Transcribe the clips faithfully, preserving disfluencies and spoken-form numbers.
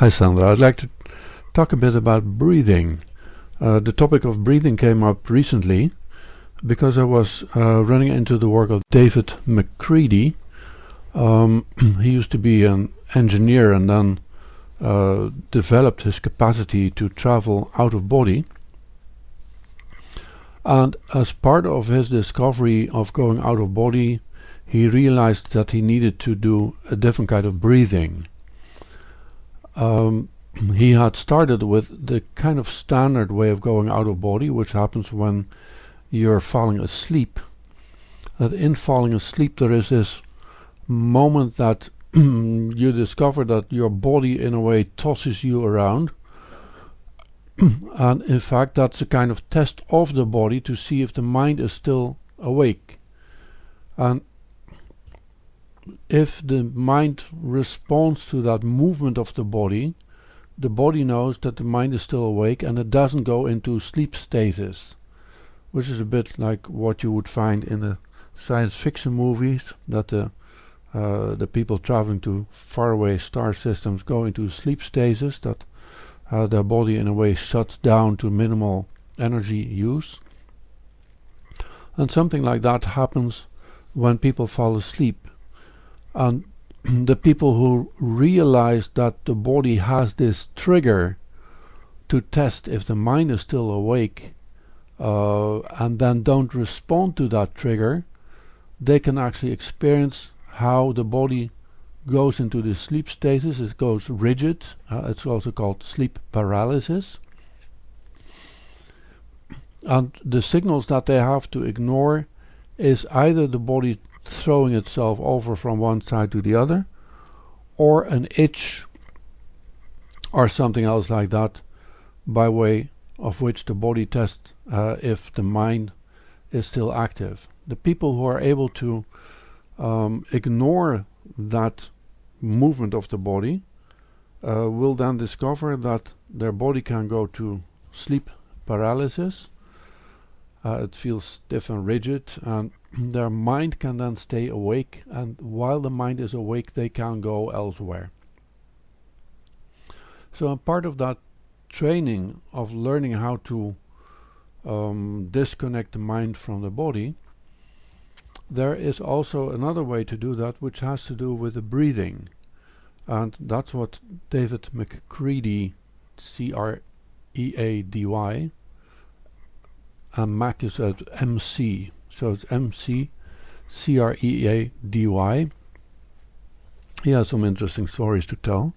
Hi Sandra, I'd like to talk a bit about breathing. Uh, the topic of breathing came up recently because I was uh, running into the work of David McCready. Um, he used to be an engineer and then uh, developed his capacity to travel out of body. And as part of his discovery of going out of body, he realized that he needed to do a different kind of breathing. Um, he had started with the kind of standard way of going out of body, which happens when you're falling asleep. That in falling asleep there is this moment that you discover that your body in a way tosses you around. And in fact that's a kind of test of the body to see if the mind is still awake. And if the mind responds to that movement of the body, the body knows that the mind is still awake and it doesn't go into sleep stasis, which is a bit like what you would find in the science fiction movies, that the uh, the people traveling to faraway star systems go into sleep stasis, that uh, their body in a way shuts down to minimal energy use. And something like that happens when people fall asleep. And the people who realize that the body has this trigger to test if the mind is still awake uh, and then don't respond to that trigger, they can actually experience how the body goes into the sleep stasis. It goes rigid. Uh, it's also called sleep paralysis. And the signals that they have to ignore is either the body throwing itself over from one side to the other, or an itch or something else like that, by way of which the body tests uh, if the mind is still active. The people who are able to um, ignore that movement of the body uh, will then discover that their body can go to sleep paralysis. Uh, it feels stiff and rigid, and their mind can then stay awake, and while the mind is awake they can go elsewhere. So a part of that training of learning how to um, disconnect the mind from the body, there is also another way to do that, which has to do with the breathing. And that's what David McCready, C R E A D Y, and Mac is at M C, so it's M C C R E A D Y. He has some interesting stories to tell.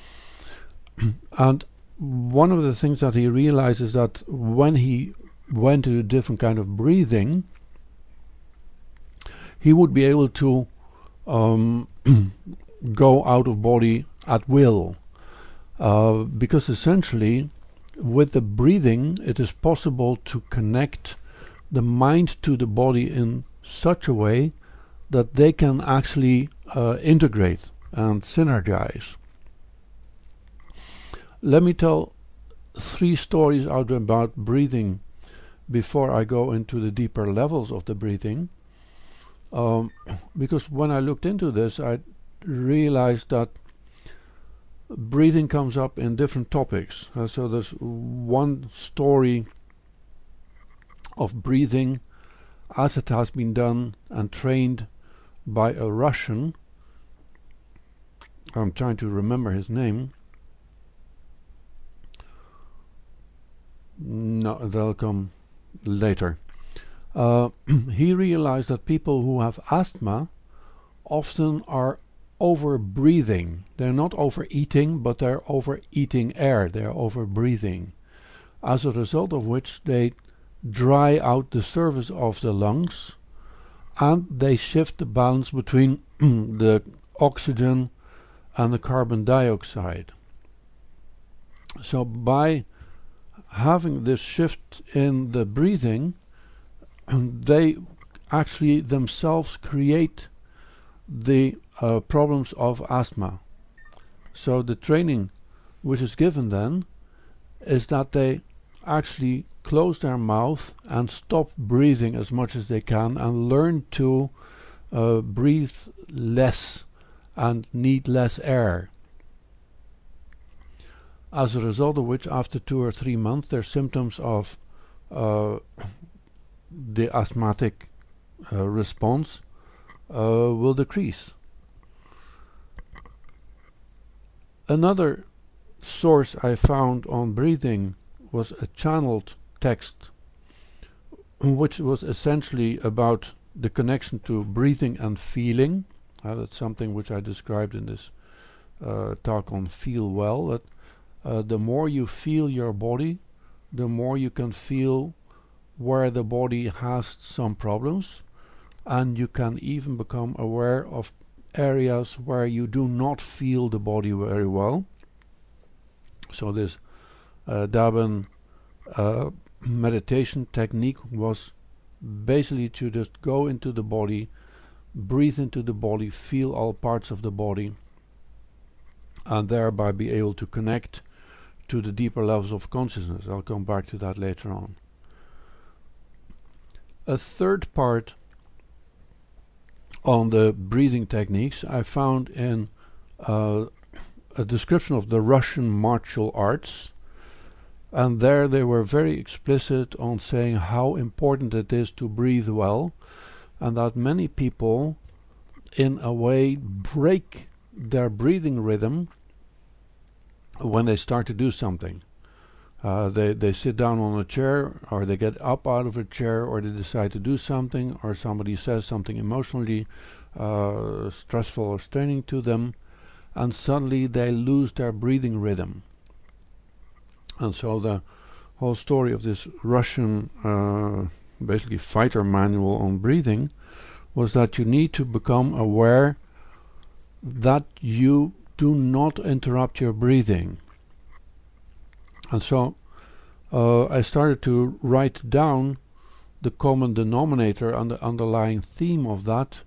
And one of the things that he realized is that when he went to a different kind of breathing, he would be able to um, go out of body at will. Uh, because essentially, with the breathing, it is possible to connect the mind to the body in such a way that they can actually uh, integrate and synergize. Let me tell three stories out about breathing before I go into the deeper levels of the breathing. Um, because when I looked into this, I realized that breathing comes up in different topics. Uh, so there's one story of breathing as it has been done and trained by a Russian. I'm trying to remember his name. No, they'll come later. Uh, he realized that people who have asthma often are over breathing. They're not overeating, but they're overeating air. They're over breathing. As a result of which they dry out the surface of the lungs and they shift the balance between the oxygen and the carbon dioxide. So by having this shift in the breathing, they actually themselves create the uh, problems of asthma. So the training which is given then is that they actually close their mouth and stop breathing as much as they can and learn to uh, breathe less and need less air. as a result of which after two or three months their symptoms of uh, the asthmatic uh, response uh, will decrease. Another source I found on breathing was a channeled text, which was essentially about the connection to breathing and feeling. Uh, that's something which I described in this uh, talk on Feel Well, that uh, the more you feel your body, the more you can feel where the body has some problems, and you can even become aware of areas where you do not feel the body very well. So this uh, Daben uh, meditation technique was basically to just go into the body, breathe into the body, feel all parts of the body, and thereby be able to connect to the deeper levels of consciousness. I'll come back to that later on. A third part on the breathing techniques I found in uh, a description of the Russian martial arts, and there they were very explicit on saying how important it is to breathe well, and that many people in a way break their breathing rhythm when they start to do something. Uh, they, they sit down on a chair, or they get up out of a chair, or they decide to do something, or somebody says something emotionally uh, stressful or straining to them, and suddenly they lose their breathing rhythm. And so the whole story of this Russian uh, basically fighter manual on breathing was that you need to become aware that you do not interrupt your breathing. And so uh, I started to write down the common denominator and the underlying theme of that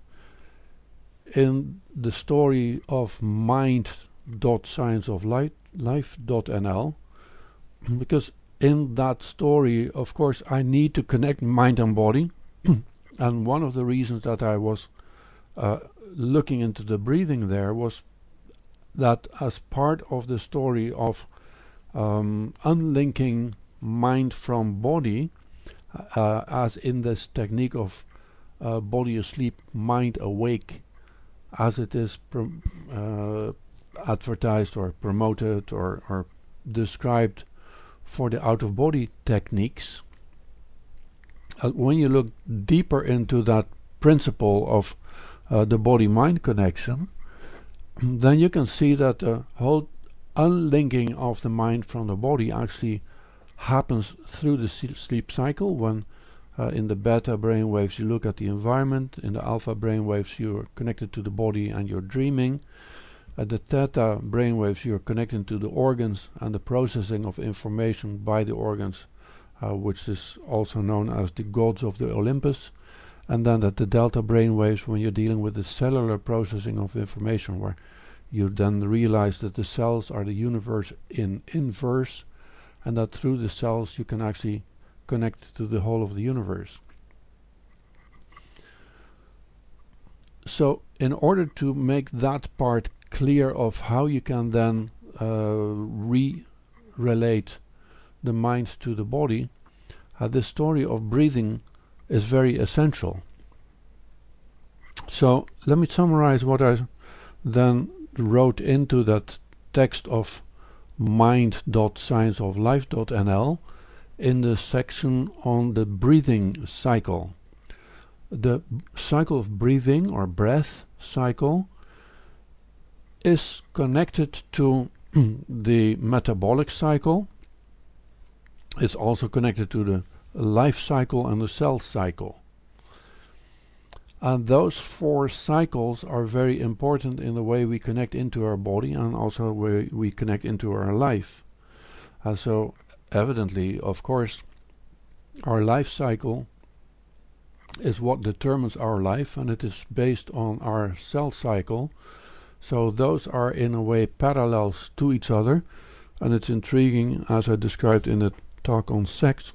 in the story of mind dot science of life dot n l, because in that story, of course, I need to connect mind and body. And one of the reasons that I was uh, looking into the breathing there was that as part of the story of um, unlinking mind from body, uh, as in this technique of uh, body asleep, mind awake, as it is prom- uh, advertised or promoted or, or described for the out-of-body techniques, uh, when you look deeper into that principle of uh, the body-mind connection, then you can see that the whole unlinking of the mind from the body actually happens through the sleep cycle. When uh, in the beta brainwaves you look at the environment, in the alpha brainwaves you're connected to the body and you're dreaming. At the theta brainwaves you're connected to the organs and the processing of information by the organs, uh, which is also known as the gods of the Olympus. And then at the delta brainwaves, when you're dealing with the cellular processing of information, where you then realize that the cells are the universe in inverse, and that through the cells you can actually connect to the whole of the universe. So in order to make that part clear of how you can then uh, re-relate the mind to the body, uh, the story of breathing is very essential. So let me summarize what I then wrote into that text of mind dot science of life dot n l in the section on the breathing cycle. The cycle of breathing, or breath cycle, is connected to the metabolic cycle. It's also connected to the life cycle and the cell cycle. And those four cycles are very important in the way we connect into our body and also the way we connect into our life. And so evidently, of course, our life cycle is what determines our life, and it is based on our cell cycle. So those are in a way parallels to each other, and it's intriguing, as I described in the talk on sex,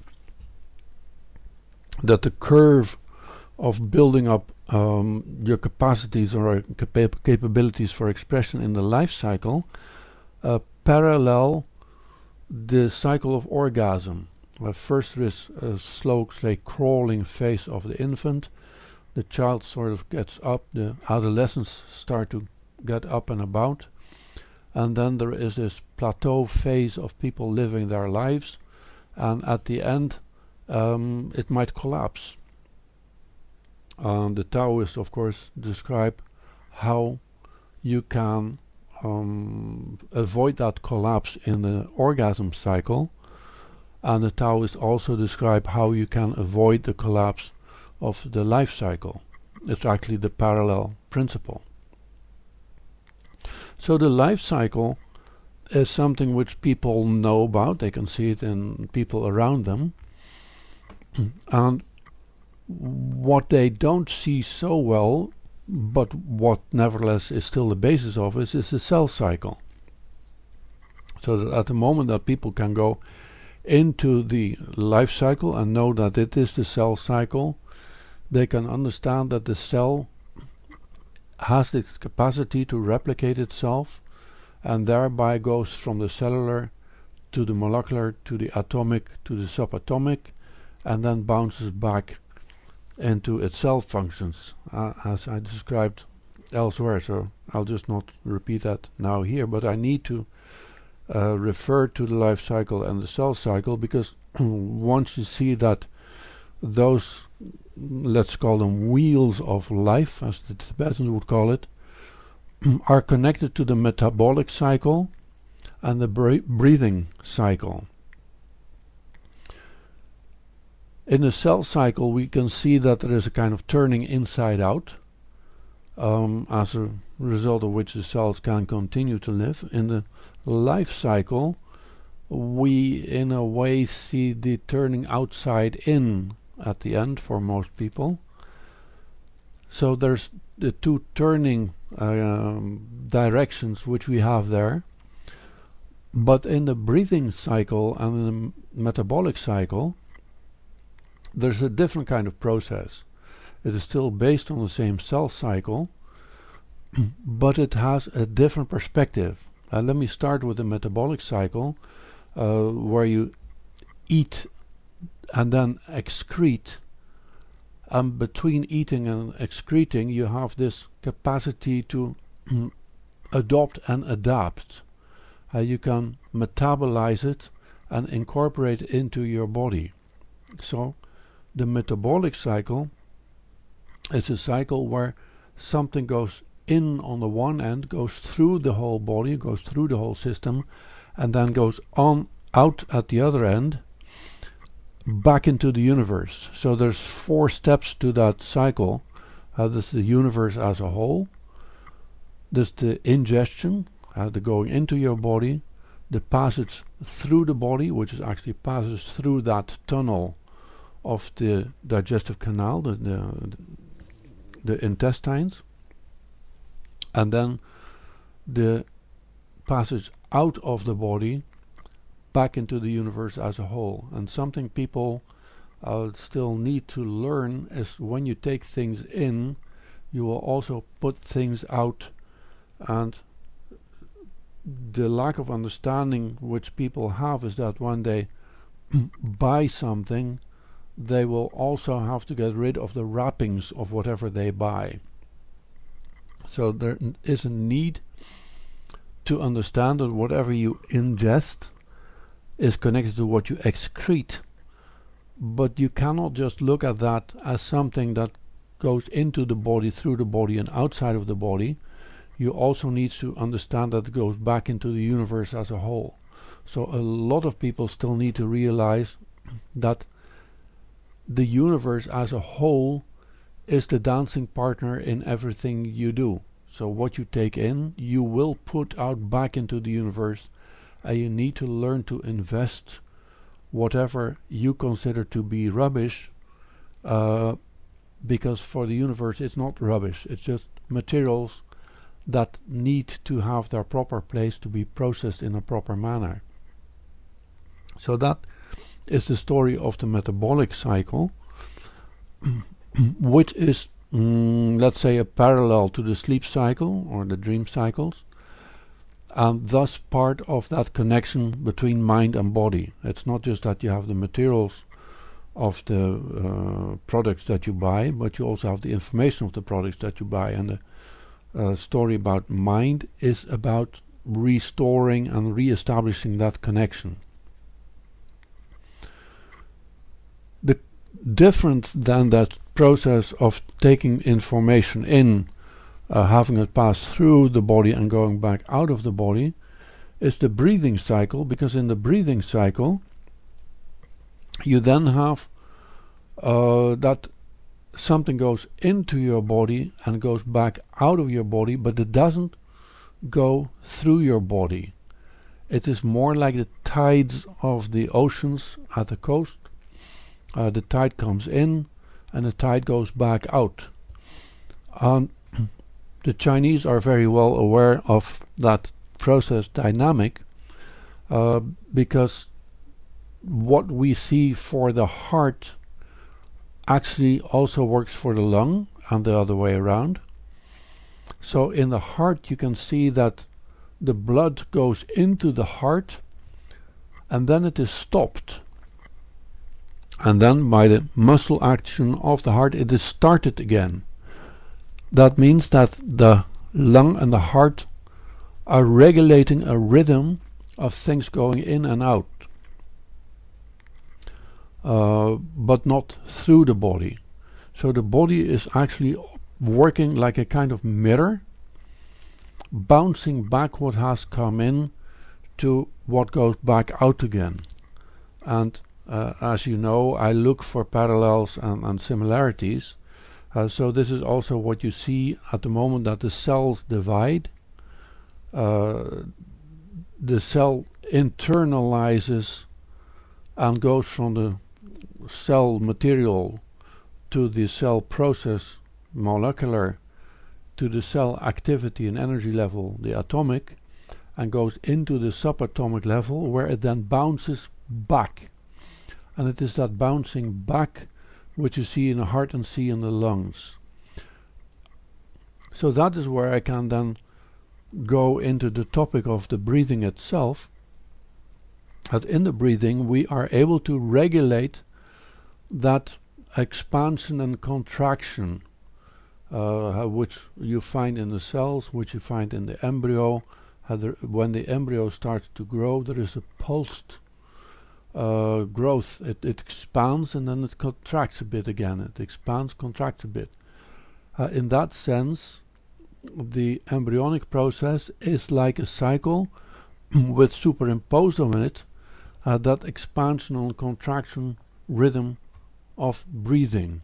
that the curve of building up um, your capacities or capa- capabilities for expression in the life cycle uh, parallel the cycle of orgasm. Well, first there is a slow, say, crawling phase of the infant. The child sort of gets up, the adolescents start to get up and about, and then there is this plateau phase of people living their lives, and at the end um, it might collapse. Um, the Taoists, of course, describe how you can um, avoid that collapse in the orgasm cycle, and the Taoists also describe how you can avoid the collapse of the life cycle. It's actually the parallel principle. So the life cycle is something which people know about. They can see it in people around them. And what they don't see so well, but what nevertheless is still the basis of it, is the cell cycle. So that at the moment that people can go into the life cycle and know that it is the cell cycle, they can understand that the cell has its capacity to replicate itself, and thereby goes from the cellular to the molecular to the atomic to the subatomic, and then bounces back into its cell functions, uh, as I described elsewhere. So I'll just not repeat that now here, but I need to uh, refer to the life cycle and the cell cycle, because once you see that those, let's call them wheels of life, as the Tibetans would call it, are connected to the metabolic cycle and the bre- breathing cycle. In the cell cycle, we can see that there is a kind of turning inside out, um, as a result of which the cells can continue to live. In the life cycle, we in a way see the turning outside in at the end for most people. So there's the two turning um, directions which we have there. But in the breathing cycle and in the metabolic cycle, there's a different kind of process. It is still based on the same cell cycle, but it has a different perspective. Uh, let me start with the metabolic cycle, uh, where you eat and then excrete. And between eating and excreting, you have this capacity to adopt and adapt. Uh, you can metabolize it and incorporate it into your body. So the metabolic cycle is a cycle where something goes in on the one end, goes through the whole body, goes through the whole system, and then goes on out at the other end, back into the universe. So there's four steps to that cycle. Uh, there's the universe as a whole. There's the ingestion, uh, the going into your body, the passage through the body, which is actually passes through that tunnel of the digestive canal, the, the, the intestines, and then the passage out of the body back into the universe as a whole. And something people uh, still need to learn is when you take things in, you will also put things out. And the lack of understanding which people have is that when they buy something, they will also have to get rid of the wrappings of whatever they buy. So there n- is a need to understand that whatever you ingest is connected to what you excrete. But you cannot just look at that as something that goes into the body, through the body, and outside of the body. You also need to understand that it goes back into the universe as a whole. So a lot of people still need to realize that the universe as a whole is the dancing partner in everything you do. So what you take in, you will put out back into the universe, and you need to learn to invest whatever you consider to be rubbish, uh, because for the universe it's not rubbish, it's just materials that need to have their proper place to be processed in a proper manner. So that is the story of the metabolic cycle, which is, mm, let's say, a parallel to the sleep cycle or the dream cycles. and thus part of that connection between mind and body. It's not just that you have the materials of the uh, products that you buy, but you also have the information of the products that you buy. And the uh, story about mind is about restoring and re-establishing that connection. The difference than that process of taking information in, uh, having it pass through the body and going back out of the body, is the breathing cycle, because in the breathing cycle you then have uh, that something goes into your body and goes back out of your body, but it doesn't go through your body. It is more like the tides of the oceans at the coast. Uh, the tide comes in and the tide goes back out. And the Chinese are very well aware of that process dynamic, uh, because what we see for the heart actually also works for the lung and the other way around. So in the heart you can see that the blood goes into the heart and then it is stopped. And then by the muscle action of the heart it is started again. That means that the lung and the heart are regulating a rhythm of things going in and out, uh, but not through the body. So the body is actually working like a kind of mirror, bouncing back what has come in to what goes back out again. And uh, as you know, I look for parallels and, and similarities. Uh, so this is also what you see at the moment that the cells divide. Uh, the cell internalizes and goes from the cell material to the cell process molecular to the cell activity and energy level, the atomic, and goes into the subatomic level where it then bounces back. And it is that bouncing back which you see in the heart and see in the lungs. So that is where I can then go into the topic of the breathing itself. That in the breathing we are able to regulate that expansion and contraction, uh, which you find in the cells, which you find in the embryo. There, when the embryo starts to grow, there is a pulsed uh, growth. It, it expands and then it contracts a bit again. It expands, contracts a bit. Uh, in that sense, the embryonic process is like a cycle with superimposed on it uh, that expansion and contraction rhythm of breathing.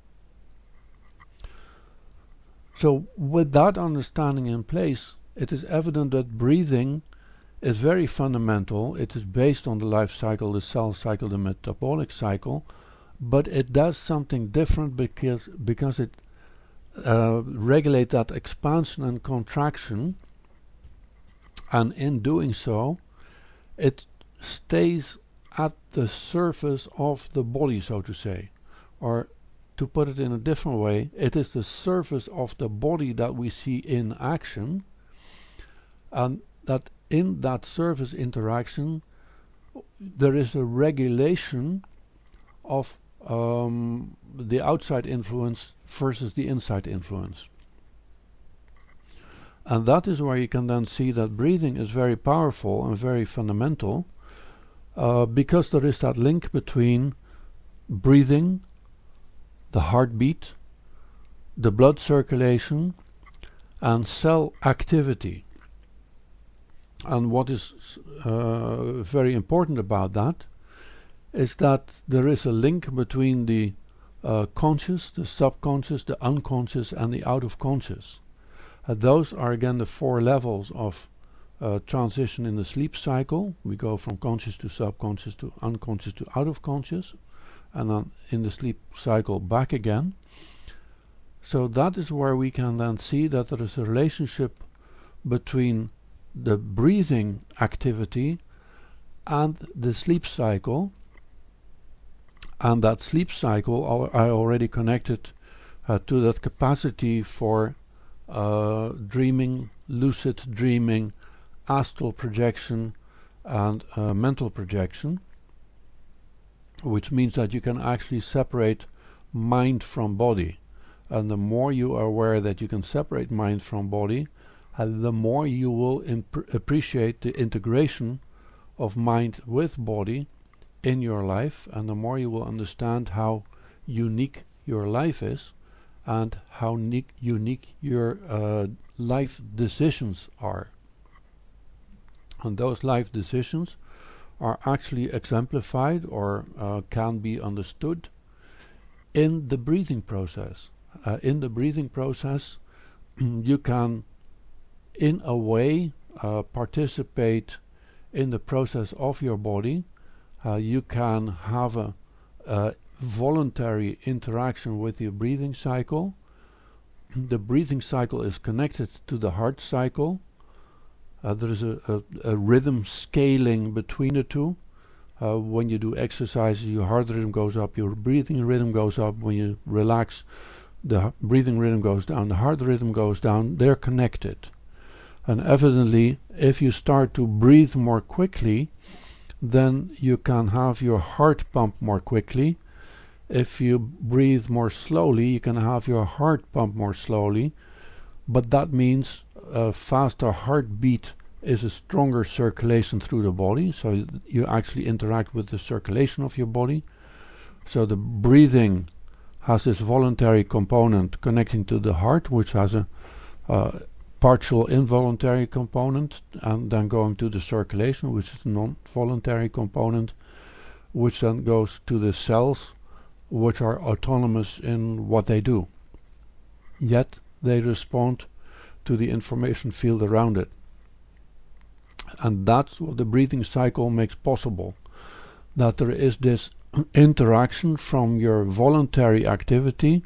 So with that understanding in place, it is evident that breathing is very fundamental. It is based on the life cycle, the cell cycle, the metabolic cycle, but it does something different because because it uh, regulates that expansion and contraction, and in doing so it stays at the surface of the body, so to say. Or to put it in a different way, it is the surface of the body that we see in action, and that in that surface interaction there is a regulation of um, the outside influence versus the inside influence. And that is where you can then see that breathing is very powerful and very fundamental, uh, because there is that link between breathing, the heartbeat, the blood circulation, and cell activity. And what is uh, very important about that is that there is a link between the uh, conscious, the subconscious, the unconscious, and the out of conscious. Uh, those are again the four levels of uh, transition in the sleep cycle. We go from conscious to subconscious to unconscious to out of conscious, and then in the sleep cycle back again. So that is where we can then see that there is a relationship between the breathing activity and the sleep cycle. And that sleep cycle al- I already connected uh, to that capacity for uh, dreaming, lucid dreaming, astral projection and uh, mental projection, which means that you can actually separate mind from body. And the more you are aware that you can separate mind from body, uh, the more you will appreciate the integration of mind with body in your life, and the more you will understand how unique your life is and how unique your uh, life decisions are. And those life decisions are actually exemplified or uh, can be understood in the breathing process. Uh, in the breathing process, you can, in a way, uh, participate in the process of your body. Uh, you can have a, a voluntary interaction with your breathing cycle. The breathing cycle is connected to the heart cycle. Uh, there is a, a, a rhythm scaling between the two. Uh, when you do exercises, your heart rhythm goes up, your breathing rhythm goes up. When you relax, the breathing rhythm goes down, the heart rhythm goes down. They're connected. And evidently, if you start to breathe more quickly, then you can have your heart pump more quickly. If you breathe more slowly, you can have your heart pump more slowly. But that means a faster heartbeat is a stronger circulation through the body, so you actually interact with the circulation of your body. So the breathing has this voluntary component connecting to the heart, which has a uh, partial involuntary component, and then going to the circulation, which is a non-voluntary component, which then goes to the cells, which are autonomous in what they do. Yet they respond to the information field around it. And that's what the breathing cycle makes possible. That there is this interaction from your voluntary activity,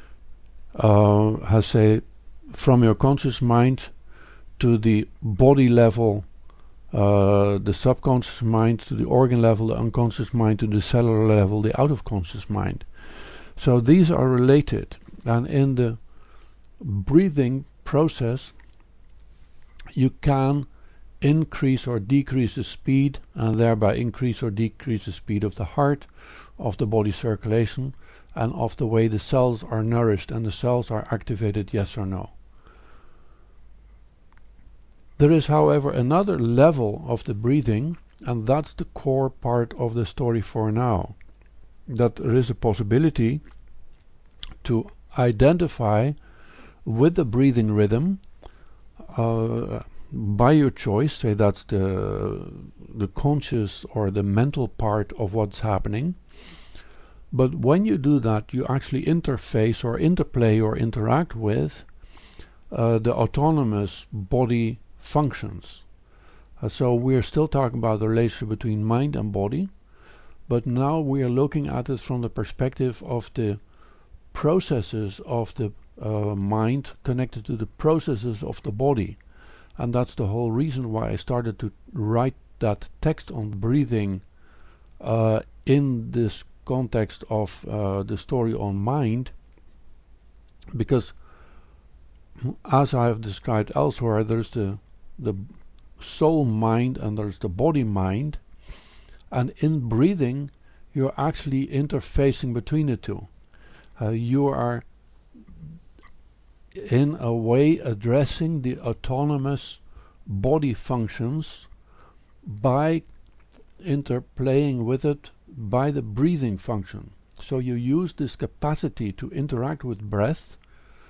uh, I say, from your conscious mind to the body level, uh, the subconscious mind to the organ level, the unconscious mind to the cellular level, the out of conscious mind. So these are related, and in the breathing process you can increase or decrease the speed, and thereby increase or decrease the speed of the heart, of the body circulation, and of the way the cells are nourished and the cells are activated, yes or no. There is, however, another level of the breathing, and that's the core part of the story for now. That there is a possibility to identify with the breathing rhythm uh, by your choice. Say that's the the conscious or the mental part of what's happening. But when you do that, you actually interface or interplay or interact with uh, the autonomous body functions. Uh, so we're still talking about the relationship between mind and body, but now we are looking at it from the perspective of the processes of the uh, mind connected to the processes of the body. And that's the whole reason why I started to write that text on breathing uh, in this context of uh, the story on mind, because as I have described elsewhere, there's the the soul mind and there's the body mind, and in breathing you're actually interfacing between the two. Uh, you are in a way addressing the autonomous body functions by interplaying with it by the breathing function. So you use this capacity to interact with breath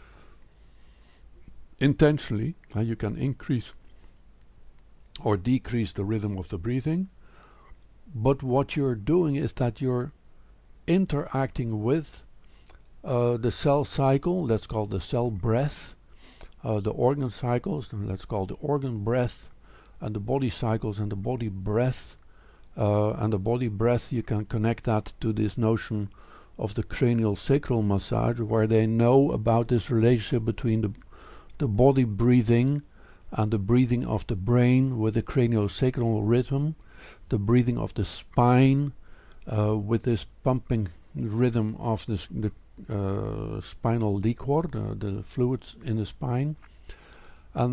intentionally, and you can increase or decrease the rhythm of the breathing. But what you're doing is that you're interacting with uh, the cell cycle, that's called the cell breath, uh, the organ cycles, and that's called the organ breath, and the body cycles and the body breath. Uh, and the body breath, you can connect that to this notion of the cranial sacral massage, where they know about this relationship between the the body breathing and the breathing of the brain with the craniosacral rhythm, the breathing of the spine uh, with this pumping rhythm of this, the uh, spinal liquor, the, the fluids in the spine. And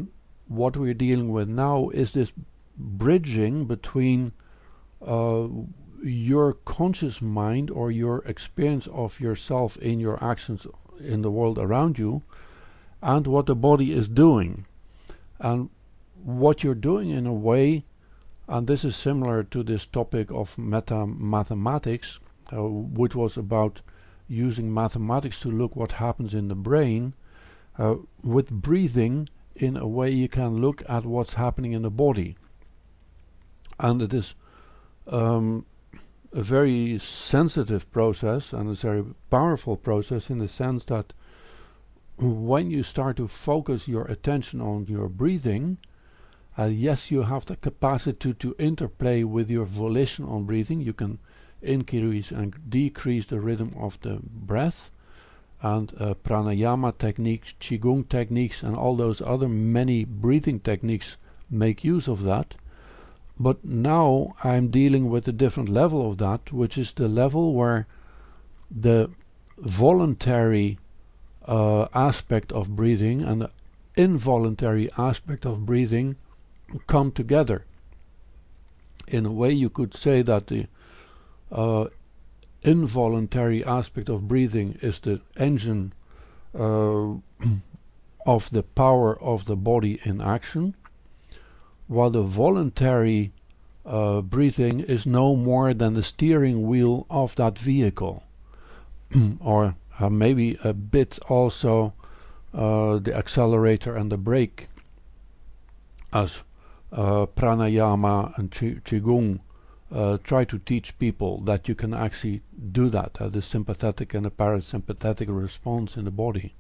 what we're dealing with now is this bridging between uh, your conscious mind or your experience of yourself in your actions in the world around you and what the body is doing. And what you're doing in a way, and this is similar to this topic of meta mathematics, uh, which was about using mathematics to look what happens in the brain. Uh, with breathing, in a way you can look at what's happening in the body. And it is um, a very sensitive process and a very powerful process in the sense that when you start to focus your attention on your breathing, uh, yes, you have the capacity to, to interplay with your volition on breathing. You can increase and decrease the rhythm of the breath, and uh, pranayama techniques, qigong techniques, and all those other many breathing techniques make use of that. But now I'm dealing with a different level of that, which is the level where the voluntary uh, aspect of breathing and the involuntary aspect of breathing come together. In a way, you could say that the uh, involuntary aspect of breathing is the engine uh, of the power of the body in action, while the voluntary uh, breathing is no more than the steering wheel of that vehicle, or uh, maybe a bit also uh, the accelerator and the brake, as uh, pranayama and chi qigong uh, try to teach people that you can actually do that, uh, the sympathetic and the parasympathetic response in the body.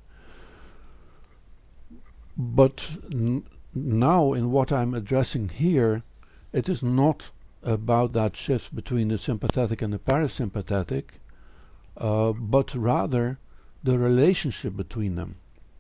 But n now in what I'm addressing here, it is not about that shift between the sympathetic and the parasympathetic, uh, but rather the relationship between them.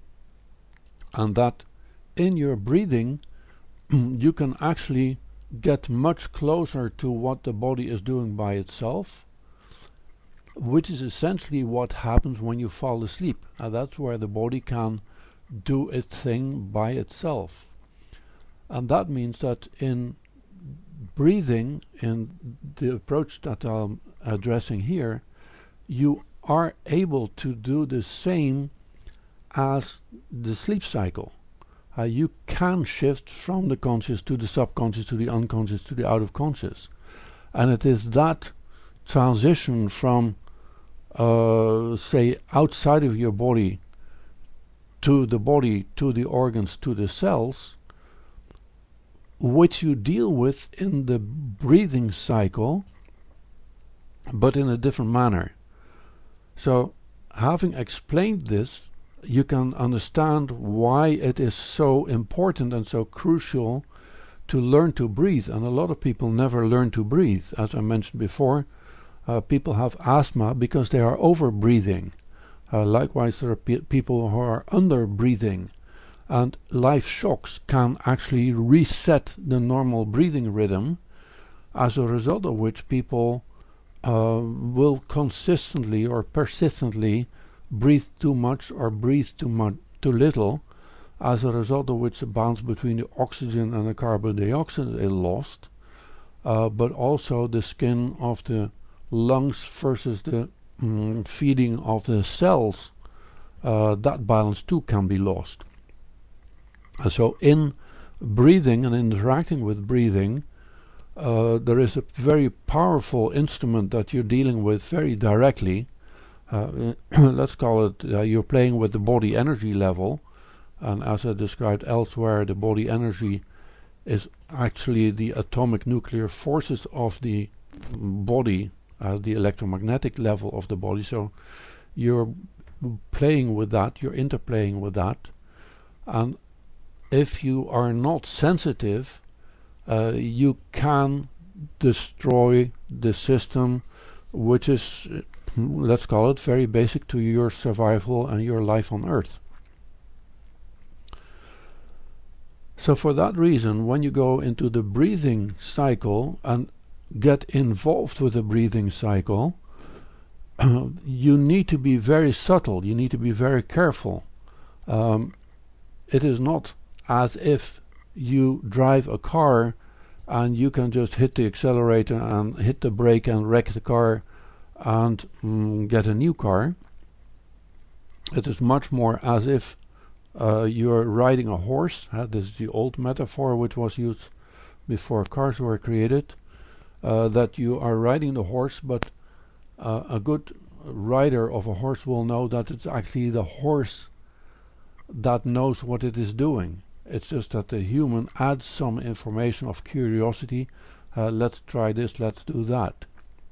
And that in your breathing you can actually get much closer to what the body is doing by itself, which is essentially what happens when you fall asleep. And that's where the body can do its thing by itself. And that means that in breathing, in the approach that I'm addressing here, you are able to do the same as the sleep cycle. Uh, you can shift from the conscious to the subconscious to the unconscious to the out of conscious. And it is that transition from, uh, say, outside of your body to the body, to the organs, to the cells, which you deal with in the breathing cycle, but in a different manner. So, having explained this, you can understand why it is so important and so crucial to learn to breathe. And a lot of people never learn to breathe. As I mentioned before, uh, people have asthma because they are over breathing. Uh, likewise, there are pe people who are under breathing. And life shocks can actually reset the normal breathing rhythm, as a result of which people uh, will consistently or persistently breathe too much or breathe too much too little, as a result of which the balance between the oxygen and the carbon dioxide is lost, uh, but also the skin of the lungs versus the mm, feeding of the cells, uh, that balance too can be lost. Uh, so in breathing and interacting with breathing, uh, there is a very powerful instrument that you're dealing with very directly. Uh, let's call it, uh, you're playing with the body energy level, and as I described elsewhere, the body energy is actually the atomic nuclear forces of the body, uh, the electromagnetic level of the body. So you're playing with that, you're interplaying with that, and if you are not sensitive, uh, you can destroy the system, which is, uh, let's call it, very basic to your survival and your life on Earth. So for that reason, when you go into the breathing cycle and get involved with the breathing cycle, you need to be very subtle, you need to be very careful. Um, it is not as if you drive a car and you can just hit the accelerator and hit the brake and wreck the car and mm, get a new car. It is much more as if uh, you're riding a horse. Uh, this is the old metaphor which was used before cars were created, uh, that you are riding the horse, but uh, a good rider of a horse will know that it's actually the horse that knows what it is doing. It's just that the human adds some information of curiosity. Uh, let's try this, let's do that.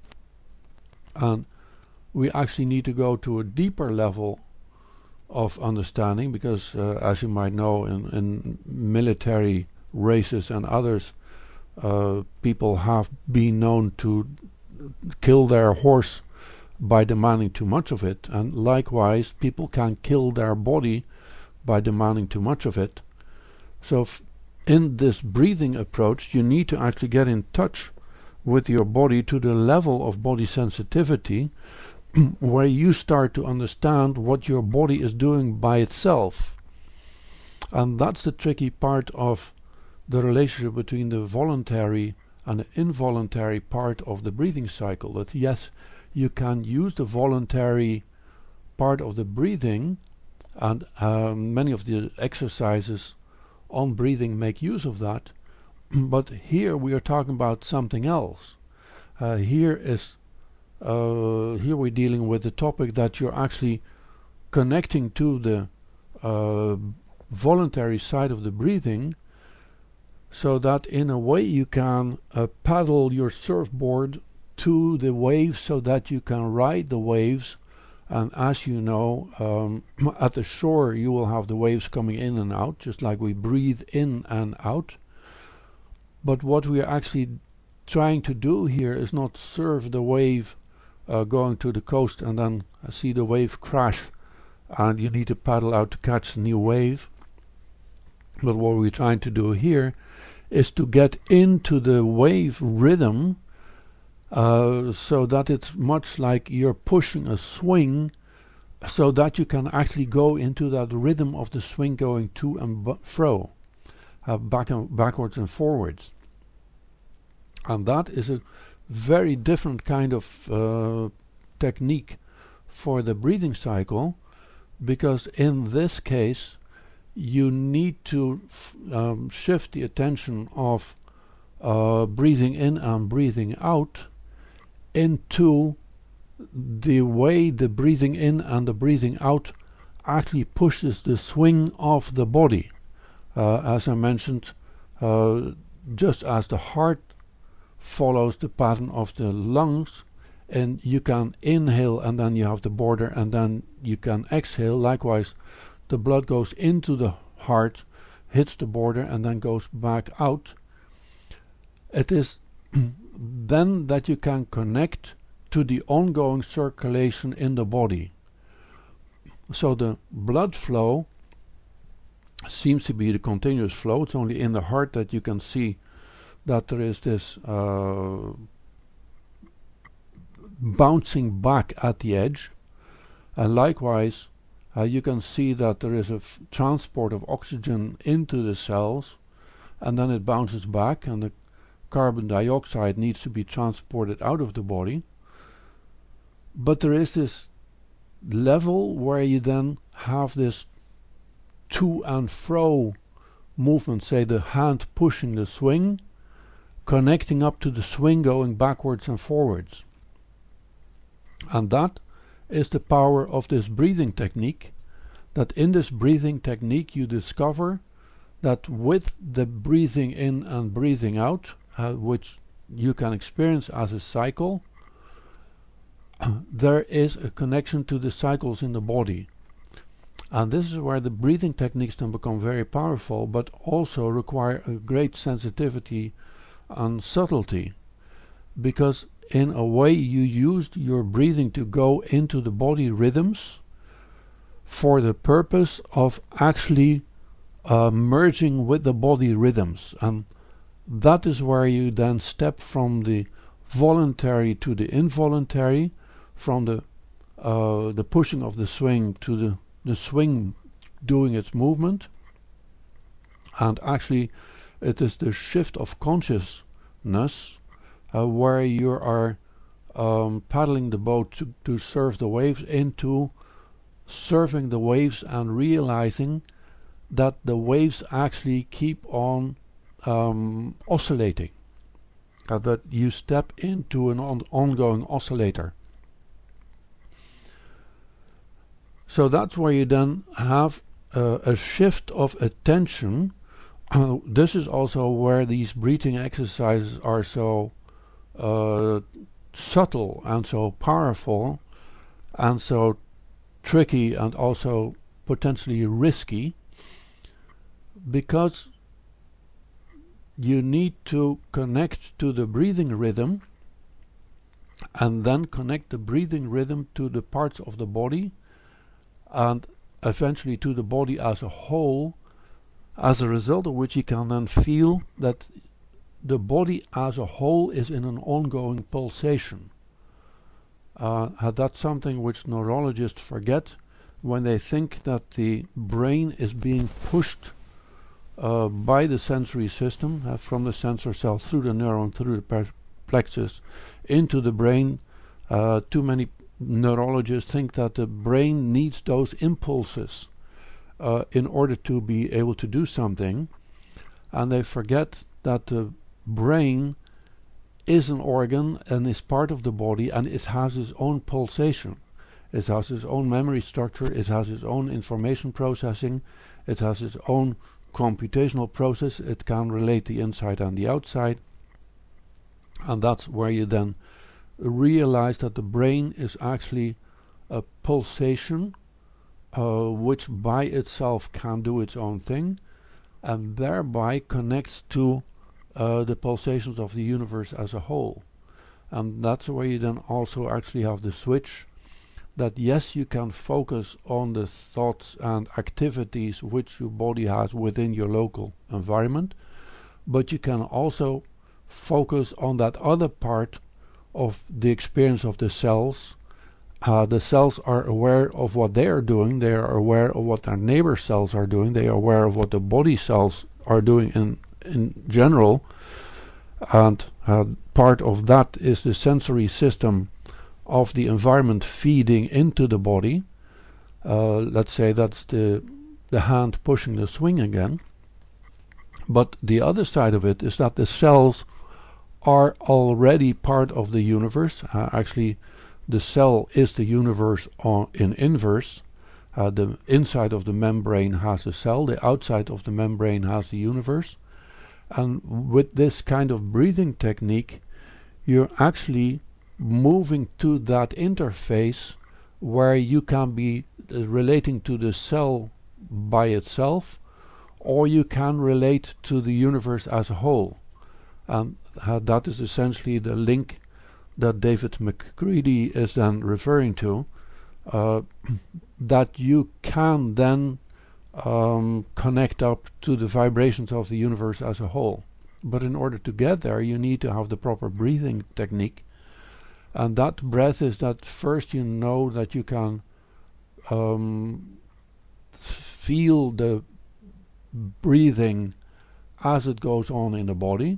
And we actually need to go to a deeper level of understanding, because uh, as you might know, in, in military races and others, uh, people have been known to kill their horse by demanding too much of it, and likewise people can kill their body by demanding too much of it. So f in this breathing approach, you need to actually get in touch with your body to the level of body sensitivity where you start to understand what your body is doing by itself. And that's the tricky part of the relationship between the voluntary and the involuntary part of the breathing cycle. That yes, you can use the voluntary part of the breathing, and um, many of the exercises on breathing make use of that, but here we are talking about something else. Uh, here is uh, here we're dealing with the topic that you're actually connecting to the uh, voluntary side of the breathing, so that in a way you can uh, paddle your surfboard to the waves so that you can ride the waves. And as you know, um, at the shore you will have the waves coming in and out, just like we breathe in and out. But what we are actually trying to do here is not surf the wave uh, going to the coast and then uh, see the wave crash and you need to paddle out to catch a new wave. But what we're trying to do here is to get into the wave rhythm, Uh, so that it's much like you're pushing a swing, so that you can actually go into that rhythm of the swing going to and fro, uh, back and backwards and forwards. And that is a very different kind of uh, technique for the breathing cycle, because in this case you need to f um, shift the attention of uh, breathing in and breathing out into the way the breathing in and the breathing out actually pushes the swing of the body. Uh, as I mentioned, uh, just as the heart follows the pattern of the lungs, and you can inhale and then you have the border and then you can exhale, likewise the blood goes into the heart, hits the border and then goes back out. It is then that you can connect to the ongoing circulation in the body. So the blood flow seems to be the continuous flow. It's only in the heart that you can see that there is this uh, bouncing back at the edge, and likewise uh, you can see that there is a f transport of oxygen into the cells, and then it bounces back and the carbon dioxide needs to be transported out of the body. But there is this level where you then have this to and fro movement, say the hand pushing the swing, connecting up to the swing going backwards and forwards. And that is the power of this breathing technique, that in this breathing technique you discover that with the breathing in and breathing out, uh, which you can experience as a cycle, there is a connection to the cycles in the body. And this is where the breathing techniques can become very powerful, but also require a great sensitivity and subtlety, because in a way you used your breathing to go into the body rhythms for the purpose of actually uh, merging with the body rhythms. And that is where you then step from the voluntary to the involuntary, from the uh, the pushing of the swing to the, the swing doing its movement, and actually It is the shift of consciousness uh, where you are um, paddling the boat to, to surf the waves into surfing the waves and realizing that the waves actually keep on um, oscillating. Uh, that you step into an on ongoing oscillator. So that's where you then have uh, a shift of attention. Uh, this is also where these breathing exercises are so uh, subtle and so powerful and so tricky and also potentially risky, because you need to connect to the breathing rhythm and then connect the breathing rhythm to the parts of the body and eventually to the body as a whole, as a result of which you can then feel that the body as a whole is in an ongoing pulsation. Uh, that's something which neurologists forget when they think that the brain is being pushed uh, by the sensory system, uh, from the sensor cell through the neuron, through the plexus, into the brain. Uh, too many neurologists think that the brain needs those impulses uh, in order to be able to do something, and they forget that the brain is an organ and is part of the body, and it has its own pulsation. It has its own memory structure, it has its own information processing, it has its own computational process, it can relate the inside and the outside, and that's where you then realize that the brain is actually a pulsation uh, which by itself can do its own thing and thereby connects to uh, the pulsations of the universe as a whole. And that's where you then also actually have the switch that yes, you can focus on the thoughts and activities which your body has within your local environment, but you can also focus on that other part of the experience of the cells. Uh, the cells are aware of what they are doing, they are aware of what their neighbor cells are doing, they are aware of what the body cells are doing in, in general, and uh, part of that is the sensory system of the environment feeding into the body. Uh, let's say that's the, the hand pushing the swing again. But the other side of it is that the cells are already part of the universe. Uh, actually, the cell is the universe on, in inverse. Uh, the inside of the membrane has a cell, the outside of the membrane has the universe. And with this kind of breathing technique, you're actually moving to that interface where you can be uh, relating to the cell by itself, or you can relate to the universe as a whole. And uh, that is essentially the link that David McCready is then referring to, uh, that you can then um, connect up to the vibrations of the universe as a whole. But in order to get there, you need to have the proper breathing technique. And that breath is that first you know that you can um, feel the breathing as it goes on in the body,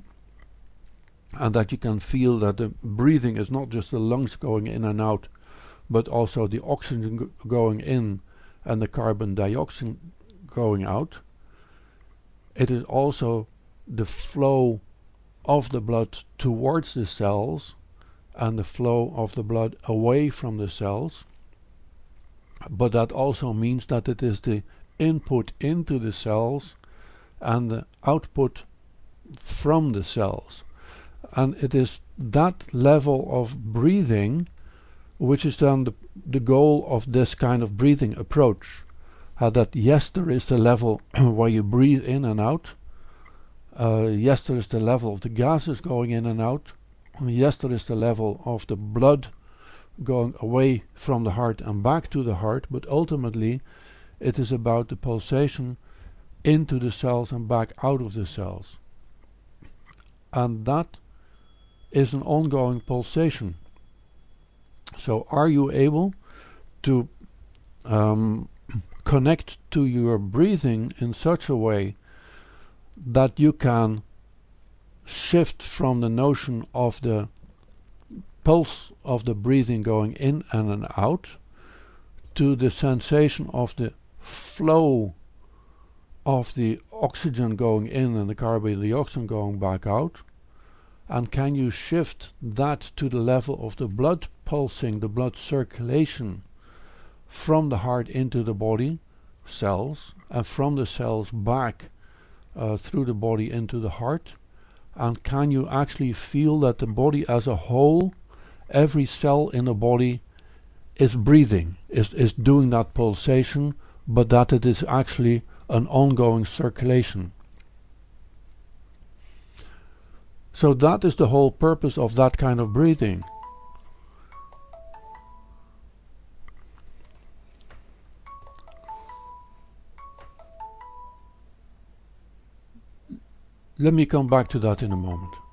and that you can feel that the breathing is not just the lungs going in and out, but also the oxygen g going in and the carbon dioxide going out. It is also the flow of the blood towards the cells and the flow of the blood away from the cells, but that also means that it is the input into the cells and the output from the cells. And it is that level of breathing which is then the, the goal of this kind of breathing approach. Uh, that yes, there is the level where you breathe in and out. Uh, yes, there is the level of the gases going in and out. Yes, there is the level of the blood going away from the heart and back to the heart. But ultimately, it is about the pulsation into the cells and back out of the cells. And that is an ongoing pulsation. So are you able to um, connect to your breathing in such a way that you can shift from the notion of the pulse of the breathing going in and and out to the sensation of the flow of the oxygen going in and the carbon dioxide going back out? And can you shift that to the level of the blood pulsing, the blood circulation from the heart into the body cells, and from the cells back uh, through the body into the heart? And can you actually feel that the body as a whole, every cell in the body is breathing, is, is doing that pulsation, but that it is actually an ongoing circulation? So that is the whole purpose of that kind of breathing. Let me come back to that in a moment.